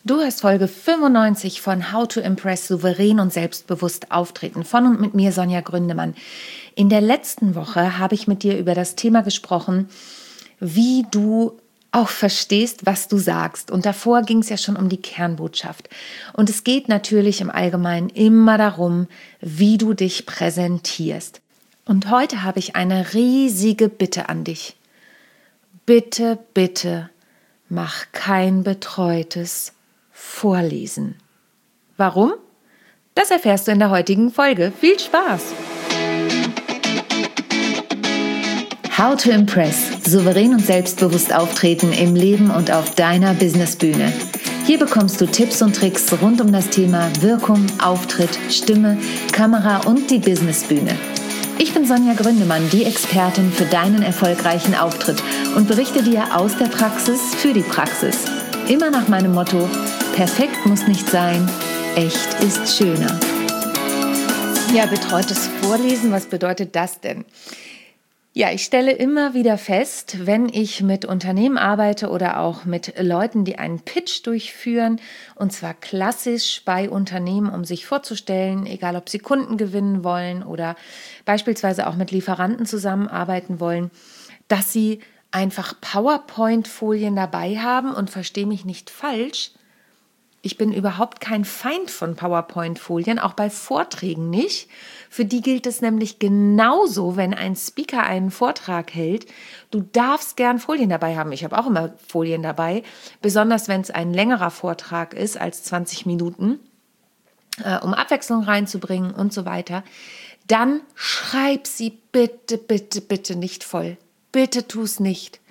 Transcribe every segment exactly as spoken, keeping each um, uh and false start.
Du hörst Folge fünfundneunzig von How to Impress souverän und selbstbewusst auftreten von und mit mir, Sonja Gründemann. In der letzten Woche habe ich mit dir über das Thema gesprochen, wie du auch verstehst, was du sagst. Und davor ging es ja schon um die Kernbotschaft. Und es geht natürlich im Allgemeinen immer darum, wie du dich präsentierst. Und heute habe ich eine riesige Bitte an dich. Bitte, bitte, mach kein betreutes Vorlesen. Warum? Das erfährst du in der heutigen Folge. Viel Spaß! How to Impress. Souverän und selbstbewusst auftreten im Leben und auf deiner Businessbühne. Hier bekommst du Tipps und Tricks rund um das Thema Wirkung, Auftritt, Stimme, Kamera und die Businessbühne. Ich bin Sonja Gründemann, die Expertin für deinen erfolgreichen Auftritt und berichte dir aus der Praxis für die Praxis. Immer nach meinem Motto: Perfekt muss nicht sein, echt ist schöner. Ja, betreutes Vorlesen, was bedeutet das denn? Ja, ich stelle immer wieder fest, wenn ich mit Unternehmen arbeite oder auch mit Leuten, die einen Pitch durchführen, und zwar klassisch bei Unternehmen, um sich vorzustellen, egal ob sie Kunden gewinnen wollen oder beispielsweise auch mit Lieferanten zusammenarbeiten wollen, dass sie einfach PowerPoint-Folien dabei haben. Und verstehe mich nicht falsch, ich bin überhaupt kein Feind von PowerPoint-Folien, auch bei Vorträgen nicht. Für die gilt es nämlich genauso, wenn ein Speaker einen Vortrag hält. Du darfst gern Folien dabei haben. Ich habe auch immer Folien dabei, besonders wenn es ein längerer Vortrag ist als zwanzig Minuten, äh, um Abwechslung reinzubringen und so weiter. Dann schreib sie bitte, bitte, bitte nicht voll. Bitte tu es nicht.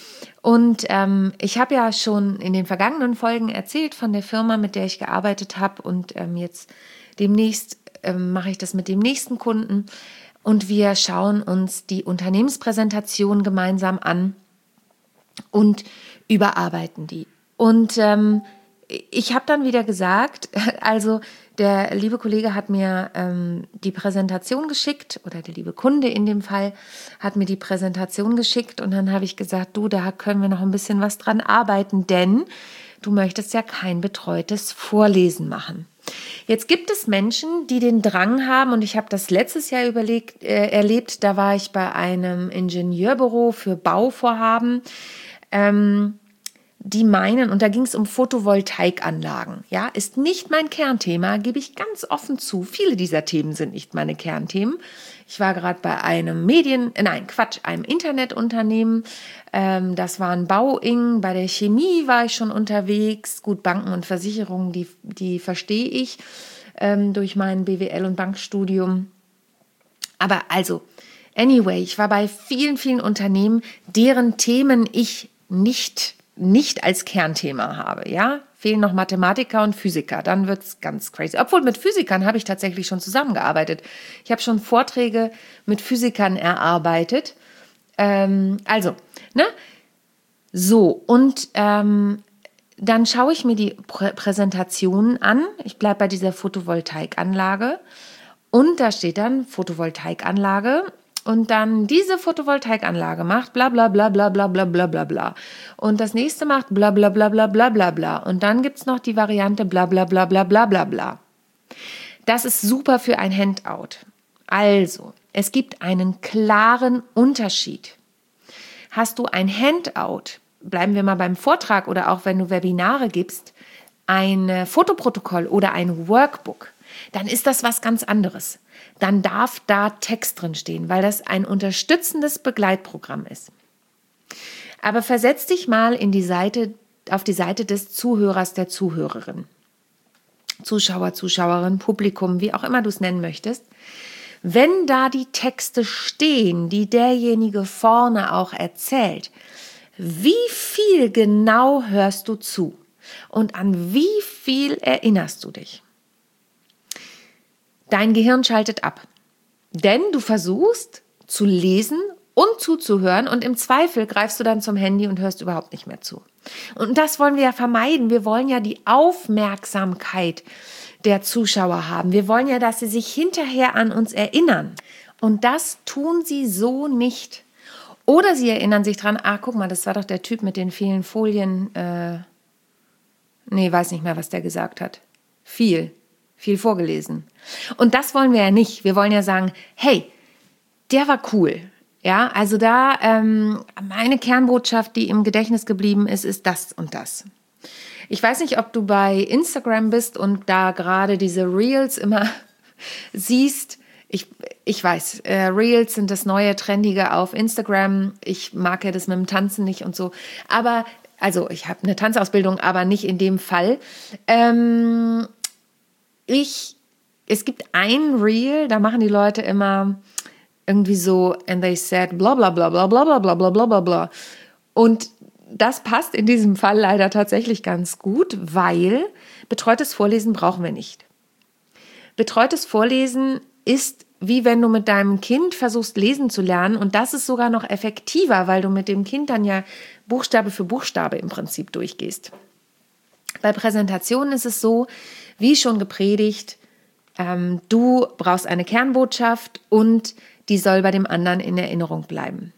Und ähm, ich habe ja schon in den vergangenen Folgen erzählt von der Firma, mit der ich gearbeitet habe, und ähm, jetzt demnächst ähm, mache ich das mit dem nächsten Kunden und wir schauen uns die Unternehmenspräsentation gemeinsam an und überarbeiten die. Und ähm, ich habe dann wieder gesagt, also der liebe Kollege hat mir ähm, die Präsentation geschickt, oder der liebe Kunde in dem Fall hat mir die Präsentation geschickt, und dann habe ich gesagt, du, da können wir noch ein bisschen was dran arbeiten, denn du möchtest ja kein betreutes Vorlesen machen. Jetzt gibt es Menschen, die den Drang haben, und ich habe das letztes Jahr überlegt, äh, erlebt, da war ich bei einem Ingenieurbüro für Bauvorhaben, ähm, die meinen, und da ging es um Photovoltaikanlagen, ja, ist nicht mein Kernthema, gebe ich ganz offen zu. Viele dieser Themen sind nicht meine Kernthemen. Ich war gerade bei einem Medien, nein, Quatsch, einem Internetunternehmen, ähm, das war ein Bauing, bei der Chemie war ich schon unterwegs, gut, Banken und Versicherungen, die, die verstehe ich ähm, durch mein B W L- und Bankstudium. Aber also, anyway, ich war bei vielen, vielen Unternehmen, deren Themen ich nicht nicht als Kernthema habe, ja, fehlen noch Mathematiker und Physiker, dann wird's ganz crazy. Obwohl mit Physikern habe ich tatsächlich schon zusammengearbeitet. Ich habe schon Vorträge mit Physikern erarbeitet. Ähm, also, ne, so, und ähm, dann schaue ich mir die Prä- Präsentationen an. Ich bleibe bei dieser Photovoltaikanlage und da steht dann Photovoltaikanlage. Und dann diese Photovoltaikanlage macht bla bla bla bla bla bla bla bla bla. Und das nächste macht bla bla bla bla bla bla bla. Und dann gibt es noch die Variante bla bla bla bla bla bla bla. Das ist super für ein Handout. Also, es gibt einen klaren Unterschied. Hast du ein Handout, bleiben wir mal beim Vortrag oder auch wenn du Webinare gibst, ein Fotoprotokoll oder ein Workbook, dann ist das was ganz anderes. Dann darf da Text drin stehen, weil das ein unterstützendes Begleitprogramm ist. Aber versetz dich mal in die Seite, auf die Seite des Zuhörers, der Zuhörerin. Zuschauer, Zuschauerin, Publikum, wie auch immer du es nennen möchtest. Wenn da die Texte stehen, die derjenige vorne auch erzählt, wie viel genau hörst du zu und an wie viel erinnerst du dich? Dein Gehirn schaltet ab, denn du versuchst zu lesen und zuzuhören und im Zweifel greifst du dann zum Handy und hörst überhaupt nicht mehr zu. Und das wollen wir ja vermeiden. Wir wollen ja die Aufmerksamkeit der Zuschauer haben. Wir wollen ja, dass sie sich hinterher an uns erinnern. Und das tun sie so nicht. Oder sie erinnern sich dran, ah, guck mal, das war doch der Typ mit den vielen Folien, äh, Nee, weiß nicht mehr, was der gesagt hat. Viel, viel vorgelesen. Und das wollen wir ja nicht. Wir wollen ja sagen, hey, der war cool. Ja, also da ähm, meine Kernbotschaft, die im Gedächtnis geblieben ist, ist das und das. Ich weiß nicht, ob du bei Instagram bist und da gerade diese Reels immer siehst. Ich, ich weiß, äh, Reels sind das neue Trendige auf Instagram. Ich mag ja das mit dem Tanzen nicht und so. Aber, also ich habe eine Tanzausbildung, aber nicht in dem Fall. Ähm, ich, es gibt ein Reel, da machen die Leute immer irgendwie so, and they said bla bla bla bla bla bla bla bla bla bla. Und das passt in diesem Fall leider tatsächlich ganz gut, weil betreutes Vorlesen brauchen wir nicht. Betreutes Vorlesen ist wie wenn du mit deinem Kind versuchst, lesen zu lernen, und das ist sogar noch effektiver, weil du mit dem Kind dann ja Buchstabe für Buchstabe im Prinzip durchgehst. Bei Präsentationen ist es so, wie schon gepredigt, ähm, du brauchst eine Kernbotschaft und die soll bei dem anderen in Erinnerung bleiben.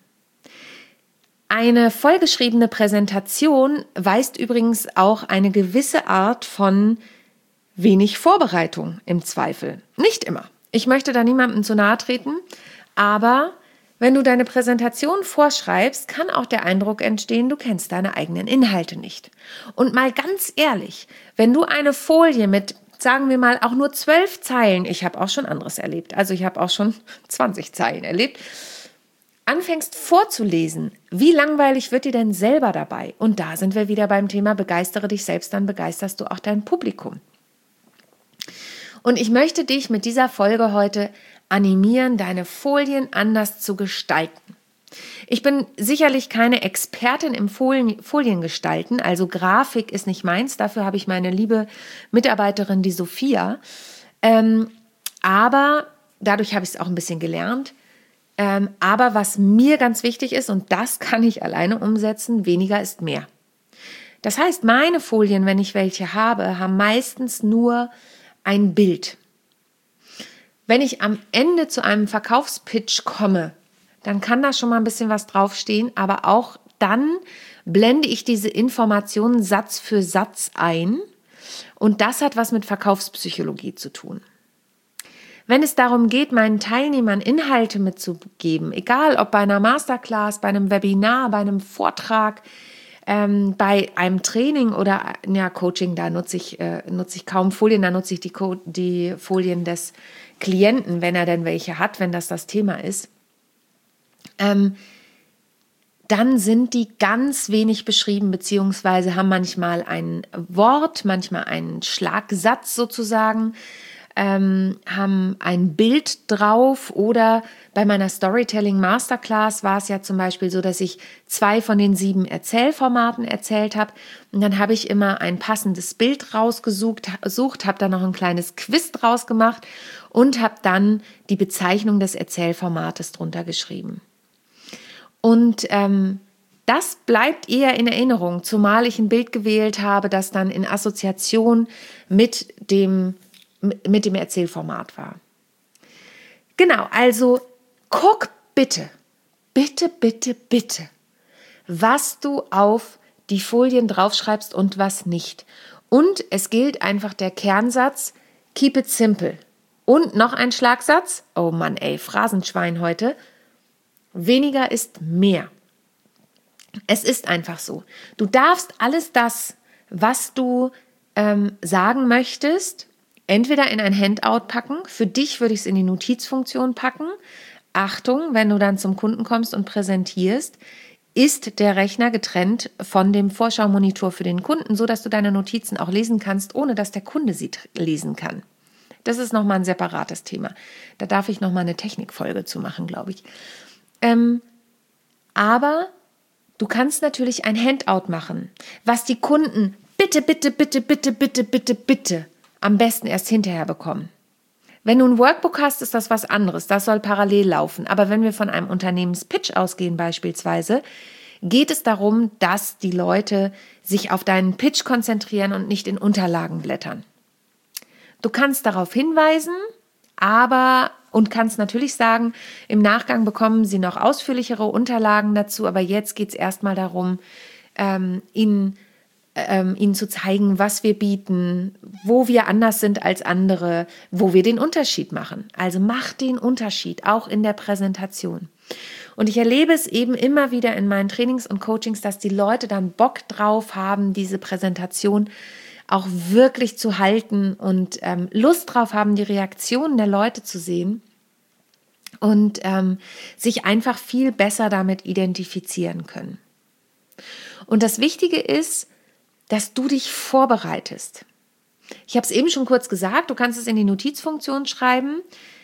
Eine vollgeschriebene Präsentation weist übrigens auch eine gewisse Art von wenig Vorbereitung im Zweifel. Nicht immer. Ich möchte da niemandem zu nahe treten, aber wenn du deine Präsentation vorschreibst, kann auch der Eindruck entstehen, du kennst deine eigenen Inhalte nicht. Und mal ganz ehrlich, wenn du eine Folie mit, sagen wir mal, auch nur zwölf Zeilen, ich habe auch schon anderes erlebt, also ich habe auch schon zwanzig Zeilen erlebt, anfängst vorzulesen, wie langweilig wird dir denn selber dabei? Und da sind wir wieder beim Thema begeistere dich selbst, dann begeisterst du auch dein Publikum. Und ich möchte dich mit dieser Folge heute animieren, deine Folien anders zu gestalten. Ich bin sicherlich keine Expertin im Folien, Foliengestalten, also Grafik ist nicht meins, dafür habe ich meine liebe Mitarbeiterin, die Sophia. Ähm, aber dadurch habe ich es auch ein bisschen gelernt. Ähm, aber was mir ganz wichtig ist, und das kann ich alleine umsetzen, weniger ist mehr. Das heißt, meine Folien, wenn ich welche habe, haben meistens nur ein Bild. Wenn ich am Ende zu einem Verkaufspitch komme, dann kann da schon mal ein bisschen was draufstehen, aber auch dann blende ich diese Informationen Satz für Satz ein, und das hat was mit Verkaufspsychologie zu tun. Wenn es darum geht, meinen Teilnehmern Inhalte mitzugeben, egal ob bei einer Masterclass, bei einem Webinar, bei einem Vortrag, ähm, bei einem Training oder ja, Coaching, da nutze ich, äh, nutze ich kaum Folien, da nutze ich die, Co- die Folien des Klienten, wenn er denn welche hat, wenn das das Thema ist, ähm, dann sind die ganz wenig beschrieben, beziehungsweise haben manchmal ein Wort, manchmal einen Schlagsatz sozusagen, ähm, haben ein Bild drauf, oder bei meiner Storytelling Masterclass war es ja zum Beispiel so, dass ich zwei von den sieben Erzählformaten erzählt habe, und dann habe ich immer ein passendes Bild rausgesucht, sucht, habe dann noch ein kleines Quiz draus gemacht und habe dann die Bezeichnung des Erzählformates drunter geschrieben. Und ähm, das bleibt eher in Erinnerung, zumal ich ein Bild gewählt habe, das dann in Assoziation mit dem mit dem Erzählformat war. Genau, also guck bitte, bitte, bitte, bitte, was du auf die Folien draufschreibst und was nicht. Und es gilt einfach der Kernsatz, keep it simple. Und noch ein Schlagsatz, oh Mann ey, Phrasenschwein heute, weniger ist mehr. Es ist einfach so. Du darfst alles das, was du ähm, sagen möchtest, entweder in ein Handout packen, für dich würde ich es in die Notizfunktion packen. Achtung, wenn du dann zum Kunden kommst und präsentierst, ist der Rechner getrennt von dem Vorschaumonitor für den Kunden, sodass du deine Notizen auch lesen kannst, ohne dass der Kunde sie lesen kann. Das ist nochmal ein separates Thema. Da darf ich nochmal eine Technikfolge zu machen, glaube ich. Ähm, aber du kannst natürlich ein Handout machen, was die Kunden bitte, bitte, bitte, bitte, bitte, bitte, bitte am besten erst hinterher bekommen. Wenn du ein Workbook hast, ist das was anderes. Das soll parallel laufen. Aber wenn wir von einem Unternehmenspitch ausgehen beispielsweise, geht es darum, dass die Leute sich auf deinen Pitch konzentrieren und nicht in Unterlagen blättern. Du kannst darauf hinweisen, aber und kannst natürlich sagen, im Nachgang bekommen sie noch ausführlichere Unterlagen dazu, aber jetzt geht es erstmal darum, ähm, in ähm, ihnen zu zeigen, was wir bieten, wo wir anders sind als andere, wo wir den Unterschied machen. Also mach den Unterschied, auch in der Präsentation. Und ich erlebe es eben immer wieder in meinen Trainings und Coachings, dass die Leute dann Bock drauf haben, diese Präsentation auch wirklich zu halten und ähm, Lust drauf haben, die Reaktionen der Leute zu sehen und ähm, sich einfach viel besser damit identifizieren können. Und das Wichtige ist, dass du dich vorbereitest. Ich habe es eben schon kurz gesagt, du kannst es in die Notizfunktion schreiben,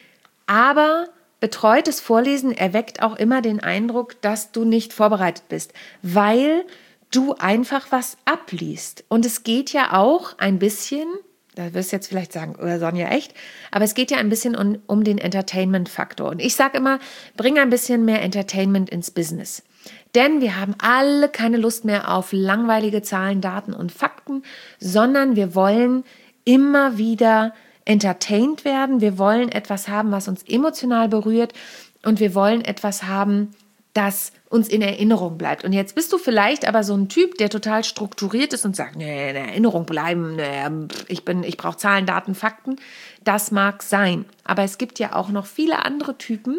aber betreutes Vorlesen erweckt auch immer den Eindruck, dass du nicht vorbereitet bist, weil du einfach was abliest. Und es geht ja auch ein bisschen, da wirst du jetzt vielleicht sagen, oder Sonja, echt, aber es geht ja ein bisschen um, um den Entertainment-Faktor. Und ich sage immer, bring ein bisschen mehr Entertainment ins Business. Denn wir haben alle keine Lust mehr auf langweilige Zahlen, Daten und Fakten, sondern wir wollen immer wieder entertained werden. Wir wollen etwas haben, was uns emotional berührt und wir wollen etwas haben, das uns in Erinnerung bleibt. Und jetzt bist du vielleicht aber so ein Typ, der total strukturiert ist und sagt, nee, in Erinnerung bleiben, nee, ich bin, ich brauche Zahlen, Daten, Fakten. Das mag sein. Aber es gibt ja auch noch viele andere Typen.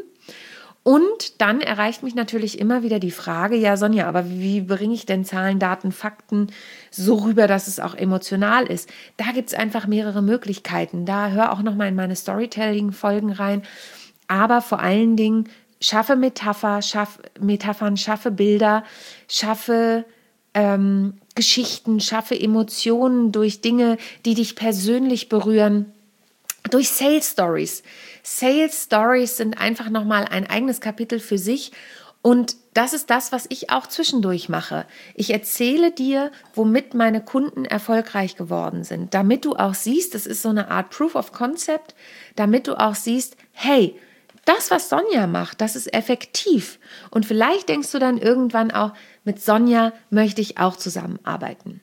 Und dann erreicht mich natürlich immer wieder die Frage, ja Sonja, aber wie bringe ich denn Zahlen, Daten, Fakten so rüber, dass es auch emotional ist? Da gibt es einfach mehrere Möglichkeiten. Da hör auch nochmal in meine Storytelling-Folgen rein. Aber vor allen Dingen schaffe Metapher, schaff, Metaphern, schaffe Bilder, schaffe ähm, Geschichten, schaffe Emotionen durch Dinge, die dich persönlich berühren. Durch Sales Stories. Sales Stories sind einfach nochmal ein eigenes Kapitel für sich und das ist das, was ich auch zwischendurch mache. Ich erzähle dir, womit meine Kunden erfolgreich geworden sind, damit du auch siehst, das ist so eine Art Proof of Concept, damit du auch siehst, hey, das, was Sonja macht, das ist effektiv und vielleicht denkst du dann irgendwann auch, mit Sonja möchte ich auch zusammenarbeiten.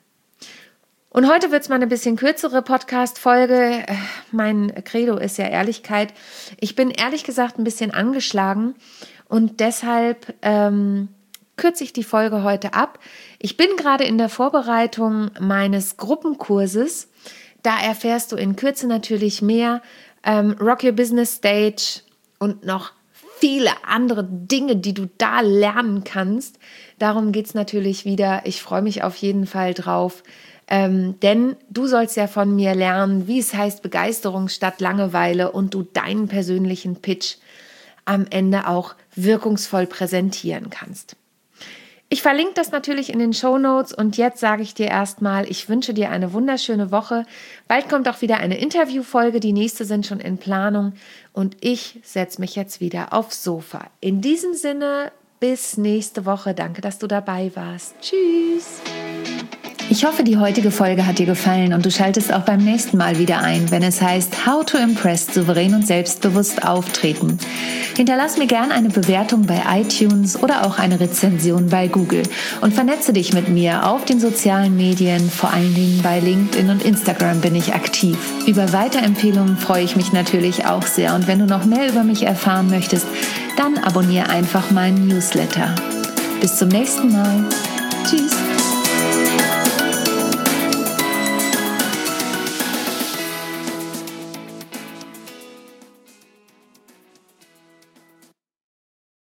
Und heute wird es mal eine bisschen kürzere Podcast-Folge. Mein Credo ist ja Ehrlichkeit. Ich bin ehrlich gesagt ein bisschen angeschlagen und deshalb ähm, kürze ich die Folge heute ab. Ich bin gerade in der Vorbereitung meines Gruppenkurses. Da erfährst du in Kürze natürlich mehr. Ähm, Rock Your Business Stage und noch viele andere Dinge, die du da lernen kannst. Darum geht es natürlich wieder. Ich freue mich auf jeden Fall drauf. Ähm, denn du sollst ja von mir lernen, wie es heißt Begeisterung statt Langeweile und du deinen persönlichen Pitch am Ende auch wirkungsvoll präsentieren kannst. Ich verlinke das natürlich in den Shownotes und jetzt sage ich dir erstmal, ich wünsche dir eine wunderschöne Woche. Bald kommt auch wieder eine Interviewfolge, die nächste sind schon in Planung und ich setze mich jetzt wieder aufs Sofa. In diesem Sinne, bis nächste Woche. Danke, dass du dabei warst. Tschüss! Ich hoffe, die heutige Folge hat dir gefallen und du schaltest auch beim nächsten Mal wieder ein, wenn es heißt How to Impress, souverän und selbstbewusst auftreten. Hinterlass mir gerne eine Bewertung bei iTunes oder auch eine Rezension bei Google und vernetze dich mit mir auf den sozialen Medien, vor allen Dingen bei LinkedIn und Instagram bin ich aktiv. Über Weiterempfehlungen freue ich mich natürlich auch sehr und wenn du noch mehr über mich erfahren möchtest, dann abonniere einfach meinen Newsletter. Bis zum nächsten Mal. Tschüss.